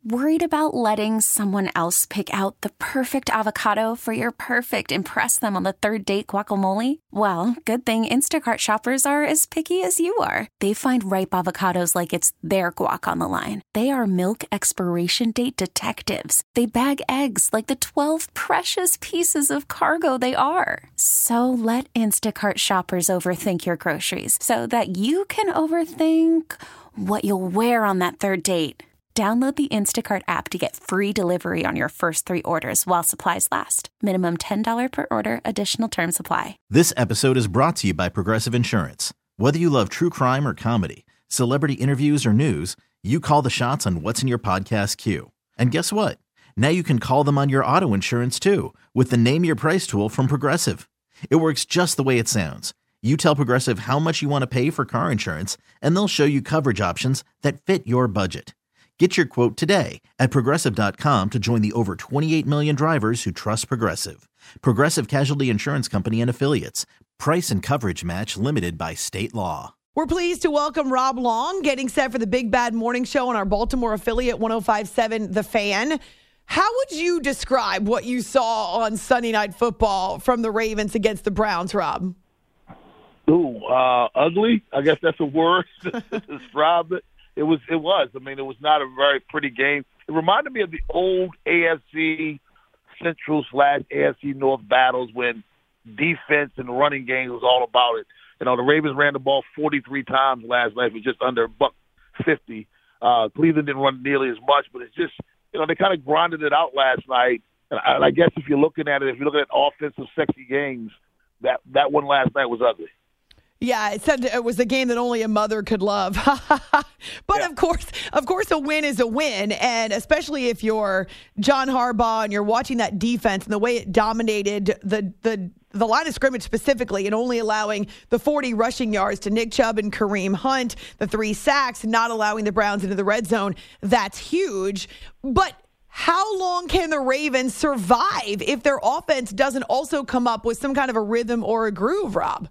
Worried about letting someone else pick out the perfect avocado for your perfect impress them on the third date guacamole? Well, good thing Instacart shoppers are as picky as you are. They find ripe avocados like it's their guac on the line. They are milk expiration date detectives. They bag eggs like the 12 precious pieces of cargo they are. So let Instacart shoppers overthink your groceries so that you can overthink what you'll wear on that third date. Download the Instacart app to get free delivery on your first 3 orders while supplies last. Minimum $10 per order. Additional terms apply. This episode is brought to you by Progressive Insurance. Whether you love true crime or comedy, celebrity interviews or news, you call the shots on what's in your podcast queue. And guess what? Now you can call them on your auto insurance too with the Name Your Price tool from Progressive. It works just the way it sounds. You tell Progressive how much you want to pay for car insurance, and they'll show you coverage options that fit your budget. Get your quote today at Progressive.com to join the over 28 million drivers who trust Progressive. Progressive Casualty Insurance Company and Affiliates. Price and coverage match limited by state law. We're pleased to welcome Rob Long, getting set for the Big Bad Morning Show on our Baltimore affiliate, 105.7 The Fan. How would you describe what you saw on Sunday Night Football from the Ravens against the Browns, Rob? Ugly. I guess that's a word to describe it. It was. I mean, it was not a very pretty game. It reminded me of the old AFC Central / AFC North battles when defense and running game was all about it. You know, the Ravens ran the ball 43 times last night for just under $150. Cleveland didn't run nearly as much, but it's just, you know, they kind of grinded it out last night. And I guess if you're looking at offensive sexy games, that one last night was ugly. Yeah, it said it was a game that only a mother could love. But yeah. Of course, a win is a win, and especially if you're John Harbaugh and you're watching that defense and the way it dominated the line of scrimmage specifically, and only allowing the 40 rushing yards to Nick Chubb and Kareem Hunt, the 3 sacks, not allowing the Browns into the red zone. That's huge. But how long can the Ravens survive if their offense doesn't also come up with some kind of a rhythm or a groove, Rob?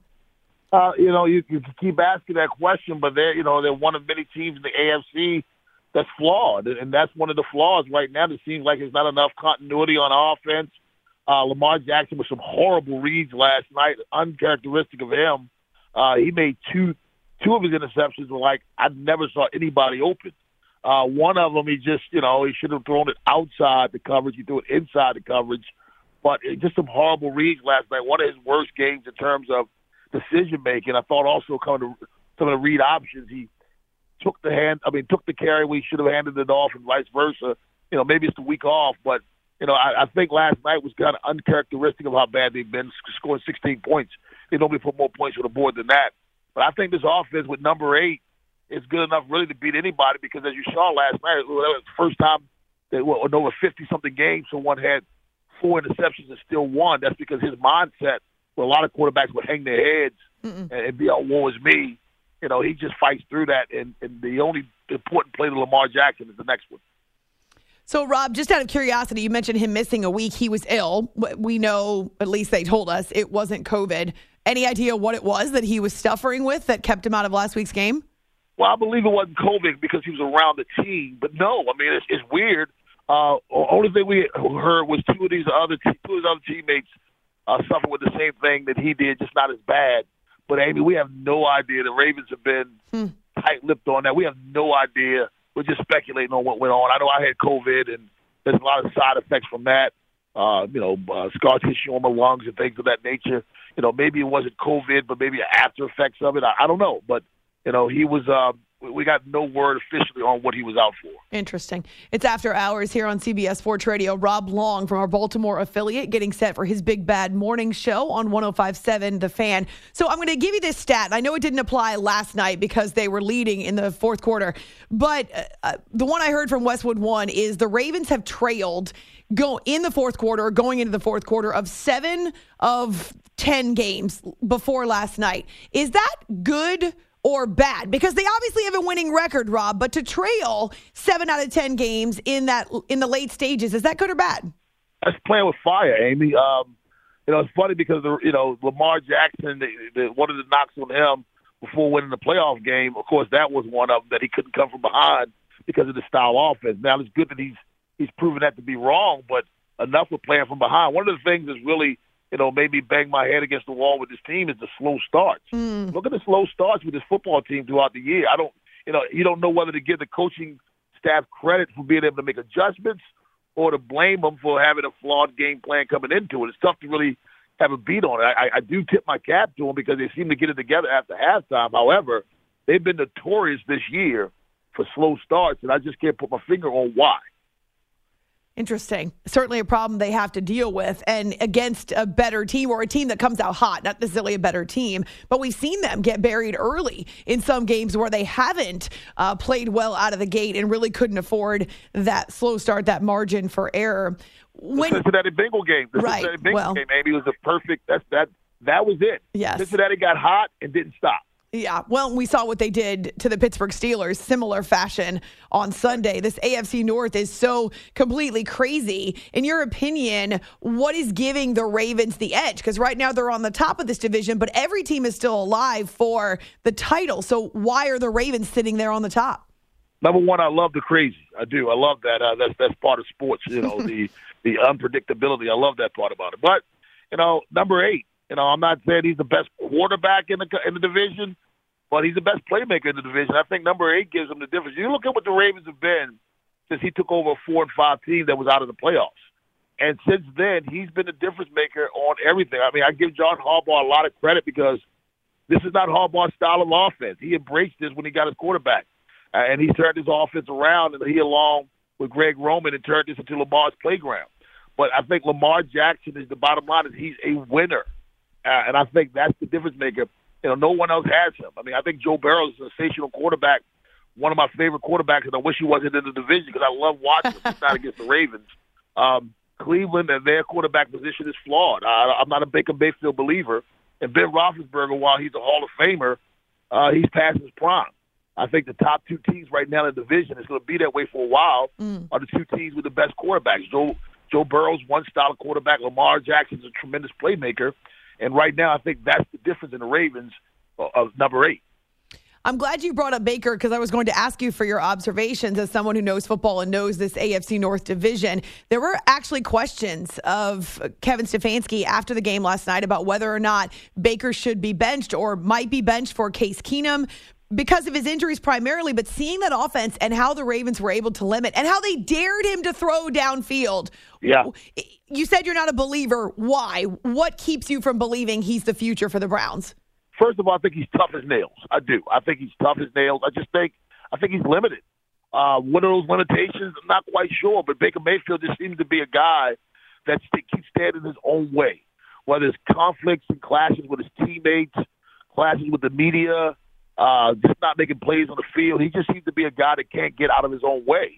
You can keep asking that question, but they're one of many teams in the AFC that's flawed, and that's one of the flaws right now. It seems like there's not enough continuity on offense. Lamar Jackson with some horrible reads last night, uncharacteristic of him. He made two of his interceptions were like I never saw anybody open. One of them, he should have thrown it outside the coverage. He threw it inside the coverage, but just some horrible reads last night. One of his worst games in terms of decision-making. I thought also coming to some of the read options, he took the carry where he should have handed it off and vice versa. You know, maybe it's the week off, but, I think last night was kind of uncharacteristic of how bad they've been, scoring 16 points. They normally put more points on the board than that. But I think this offense with number 8 is good enough really to beat anybody because, as you saw last night, that was the first time in over 50-something games someone had 4 interceptions and still won. That's because his mindset, where a lot of quarterbacks would hang their heads and be all, woe is me. He just fights through that, and the only important play to Lamar Jackson is the next one. So, Rob, just out of curiosity, you mentioned him missing a week. He was ill. We know, at least they told us, it wasn't COVID. Any idea what it was that he was suffering with that kept him out of last week's game? Well, I believe it wasn't COVID because he was around the team. But no, I mean, it's weird. Only thing we heard was two of his other teammates suffered with the same thing that he did, just not as bad. But, Amy, we have no idea. The Ravens have been tight-lipped on that. We have no idea. We're just speculating on what went on. I know I had COVID, and there's a lot of side effects from that. Scar tissue on my lungs and things of that nature. Maybe it wasn't COVID, but maybe after effects of it. I don't know. But, he was we got no word officially on what he was out for. Interesting. It's After Hours here on CBS Sports Radio. Rob Long from our Baltimore affiliate getting set for his Big Bad Morning Show on 105.7 The Fan. So I'm going to give you this stat. I know it didn't apply last night because they were leading in the fourth quarter, but the one I heard from Westwood One is the Ravens have trailed going into the fourth quarter of 7 of 10 games before last night. Is that good or bad? Because they obviously have a winning record, Rob, but to trail 7 out of 10 games in the late stages, is that good or bad? That's playing with fire, Amy. It's funny because Lamar Jackson, one of the knocks on him before winning the playoff game, of course, that was one of them that he couldn't come from behind. because of the style offense. Now, it's good that he's proven that to be wrong, but enough with playing from behind. One of the things that's really, made me bang my head against the wall with this team is the slow starts. Look at the slow starts with this football team throughout the year. You don't know whether to give the coaching staff credit for being able to make adjustments or to blame them for having a flawed game plan coming into it. It's tough to really have a beat on it. I do tip my cap to them because they seem to get it together after halftime. However, they've been notorious this year for slow starts, and I just can't put my finger on why. Interesting. Certainly a problem they have to deal with, and against a better team or a team that comes out hot, not necessarily a better team, but we've seen them get buried early in some games where they haven't played well out of the gate and really couldn't afford that slow start, that margin for error. The Cincinnati Bengal game. Cincinnati Bengal game, Amy, was a perfect, that was it. Yes. Cincinnati got hot and didn't stop. Yeah, well, we saw what they did to the Pittsburgh Steelers, similar fashion on Sunday. This AFC North is so completely crazy. In your opinion, what is giving the Ravens the edge? Because right now they're on the top of this division, but every team is still alive for the title. So why are the Ravens sitting there on the top? Number one, I love the crazy. I do. I love that. That's part of sports, the unpredictability. I love that part about it. But, number 8. I'm not saying he's the best quarterback in the division, but he's the best playmaker in the division. I think number 8 gives him the difference. You look at what the Ravens have been since he took over a 4-5 team that was out of the playoffs. And since then, he's been the difference maker on everything. I mean, I give John Harbaugh a lot of credit because this is not Harbaugh's style of offense. He embraced this when he got his quarterback. And he turned his offense around, and he, along with Greg Roman, and turned this into Lamar's playground. But I think Lamar Jackson is the bottom line is he's a winner. And I think that's the difference maker. No one else has him. I mean, I think Joe Burrow is a sensational quarterback, one of my favorite quarterbacks, and I wish he wasn't in the division because I love watching him. He's not against the Ravens. Cleveland and their quarterback position is flawed. I'm not a Baker Mayfield believer. And Ben Roethlisberger, while he's a Hall of Famer, he's past his prime. I think the top 2 teams right now in the division is going to be that way for a while are the 2 teams with the best quarterbacks. Joe Burrow's one style of quarterback. Lamar Jackson's a tremendous playmaker. And right now, I think that's the difference in the Ravens of number 8. I'm glad you brought up Baker because I was going to ask you for your observations as someone who knows football and knows this AFC North division. There were actually questions of Kevin Stefanski after the game last night about whether or not Baker should be benched or might be benched for Case Keenum because of his injuries primarily, but seeing that offense and how the Ravens were able to limit and how they dared him to throw downfield. Yeah. You said you're not a believer. Why? What keeps you from believing he's the future for the Browns? First of all, I think he's tough as nails. I do. I think he's tough as nails. I think he's limited. What are those limitations? I'm not quite sure, but Baker Mayfield just seems to be a guy that keeps standing his own way, whether it's conflicts and clashes with his teammates, clashes with the media, just not making plays on the field. He just seems to be a guy that can't get out of his own way.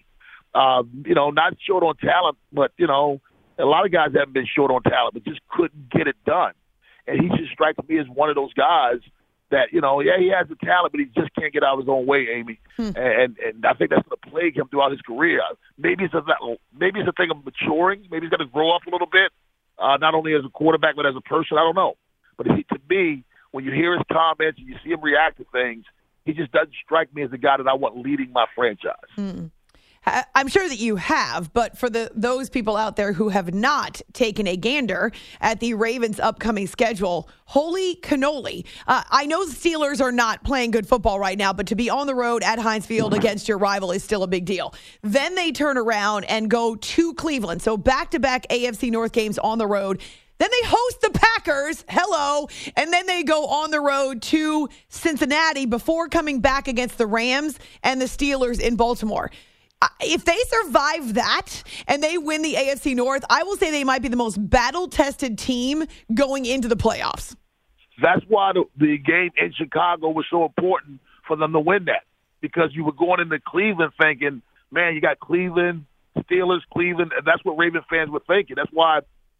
Not short on talent, but, a lot of guys haven't been short on talent, but just couldn't get it done. And he just strikes me as one of those guys that, he has the talent, but he just can't get out of his own way, Amy. And I think that's going to plague him throughout his career. Maybe it's a thing of maturing. Maybe he's going to grow up a little bit, not only as a quarterback, but as a person. I don't know. But to me, when you hear his comments and you see him react to things, he just doesn't strike me as the guy that I want leading my franchise. I'm sure that you have, but for those people out there who have not taken a gander at the Ravens' upcoming schedule, holy cannoli. I know the Steelers are not playing good football right now, but to be on the road at Heinz Field against your rival is still a big deal. Then they turn around and go to Cleveland. So back-to-back AFC North games on the road. Then they host the Packers. Hello. And then they go on the road to Cincinnati before coming back against the Rams and the Steelers in Baltimore. If they survive that and they win the AFC North, I will say they might be the most battle-tested team going into the playoffs. That's why the game in Chicago was so important for them to win that, because you were going into Cleveland thinking, man, you got Cleveland, Steelers, Cleveland, and that's what Raven fans were thinking. That's why,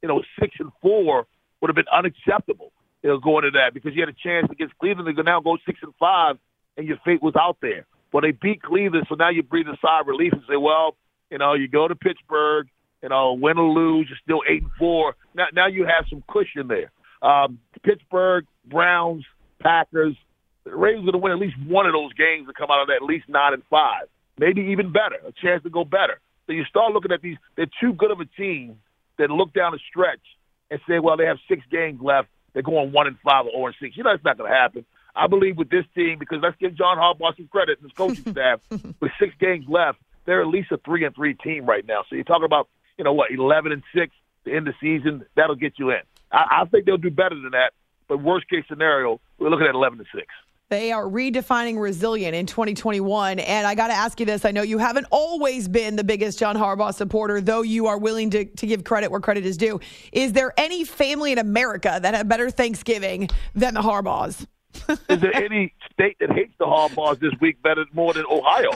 6-4 would have been unacceptable, going into that, because you had a chance against Cleveland to now go 6-5, and your fate was out there. Well, they beat Cleveland, so now you breathe a sigh of relief and say, well, you go to Pittsburgh, win or lose, you're still 8-4. Now you have some cushion there. Pittsburgh, Browns, Packers, the Ravens are going to win at least one of those games to come out of that at least 9-5. maybe even better, a chance to go better. So you start looking at these. They're too good of a team that look down the stretch and say, well, they have 6 games left. They're going 1-5 or 0-6. You know, it's not going to happen. I believe with this team, because let's give John Harbaugh some credit and his coaching staff, with 6 games left, they're at least a 3-3 team right now. So you're talking about, 11-6 to end the season. That'll get you in. I think they'll do better than that. But worst case scenario, we're looking at 11-6. They are redefining resilient in 2021. And I got to ask you this. I know you haven't always been the biggest John Harbaugh supporter, though you are willing to give credit where credit is due. Is there any family in America that had better Thanksgiving than the Harbaughs? Is there any state that hates the Harbaughs this week more than Ohio?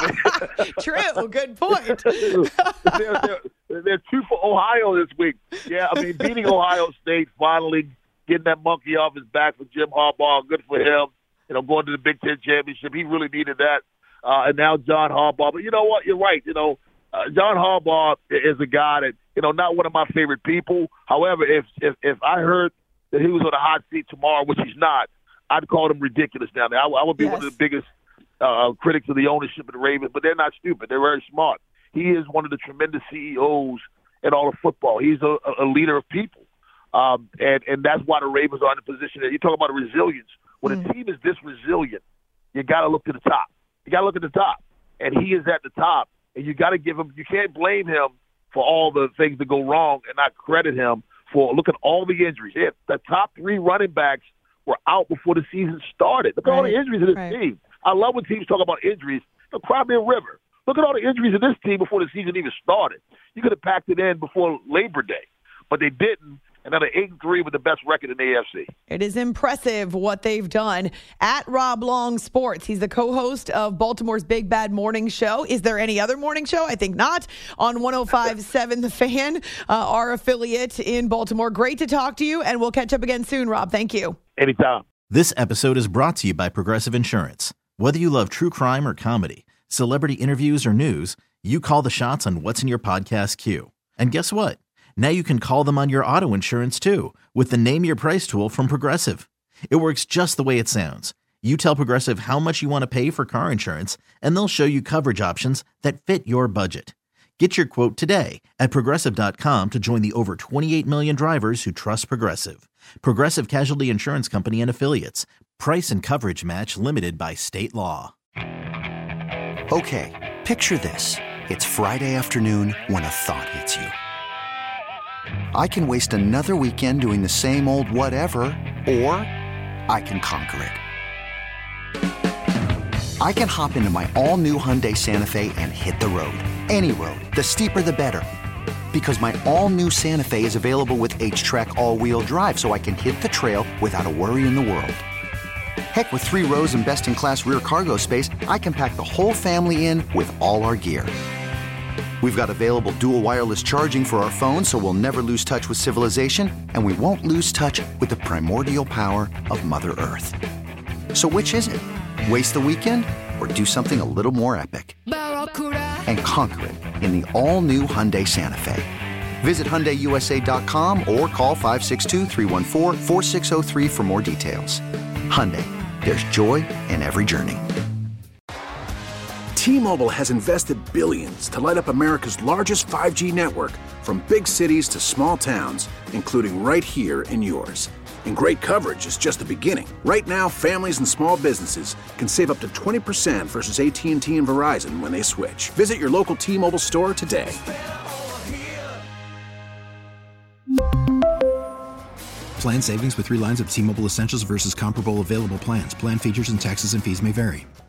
True. Good point. They're 2 for Ohio this week. Yeah, I mean, beating Ohio State, finally getting that monkey off his back for Jim Harbaugh, good for him. Going to the Big Ten championship, he really needed that. And now John Harbaugh. But you know what? You're right. John Harbaugh is a guy that, not one of my favorite people. However, if I heard that he was on a hot seat tomorrow, which he's not, I'd call him ridiculous down there. I would be one of the biggest critics of the ownership of the Ravens, but they're not stupid. They're very smart. He is one of the tremendous CEOs in all of football. He's a leader of people. And that's why the Ravens are in the position that you talk about resilience. When a team is this resilient, you got to look to the top. You got to look at the top. And he is at the top. And you got to give him – you can't blame him for all the things that go wrong and not credit him for – look at all the injuries. The top 3 running backs were out before the season started. Look at all the injuries in this team. I love when teams talk about injuries. Cry me a river. Look at all the injuries in this team before the season even started. You could have packed it in before Labor Day, but they didn't. And then they're 8-3 with the best record in the AFC. It is impressive what they've done. At Rob Long Sports, he's the co-host of Baltimore's Big Bad Morning Show. Is there any other morning show? I think not. On 105.7 The Fan, our affiliate in Baltimore. Great to talk to you, and we'll catch up again soon, Rob. Thank you. Anytime. This episode is brought to you by Progressive Insurance. Whether you love true crime or comedy, celebrity interviews or news, you call the shots on what's in your podcast queue. And guess what? Now you can call them on your auto insurance, too, with the Name Your Price tool from Progressive. It works just the way it sounds. You tell Progressive how much you want to pay for car insurance, and they'll show you coverage options that fit your budget. Get your quote today at Progressive.com to join the over 28 million drivers who trust Progressive. Progressive Casualty Insurance Company and Affiliates. Price and coverage match limited by state law. Okay, picture this. It's Friday afternoon when a thought hits you. I can waste another weekend doing the same old whatever, or I can conquer it. I can hop into my all-new Hyundai Santa Fe and hit the road. Any road. The steeper, the better. Because my all-new Santa Fe is available with H-Track all-wheel drive, so I can hit the trail without a worry in the world. Heck, with 3 rows and best-in-class rear cargo space, I can pack the whole family in with all our gear. We've got available dual wireless charging for our phones, so we'll never lose touch with civilization, and we won't lose touch with the primordial power of Mother Earth. So which is it? Waste the weekend or do something a little more epic? And conquer it in the all-new Hyundai Santa Fe. Visit HyundaiUSA.com or call 562-314-4603 for more details. Hyundai, there's joy in every journey. T-Mobile has invested billions to light up America's largest 5G network, from big cities to small towns, including right here in yours. And great coverage is just the beginning. Right now, families and small businesses can save up to 20% versus AT&T and Verizon when they switch. Visit your local T-Mobile store today. Plan savings with 3 lines of T-Mobile Essentials versus comparable available plans. Plan features and taxes and fees may vary.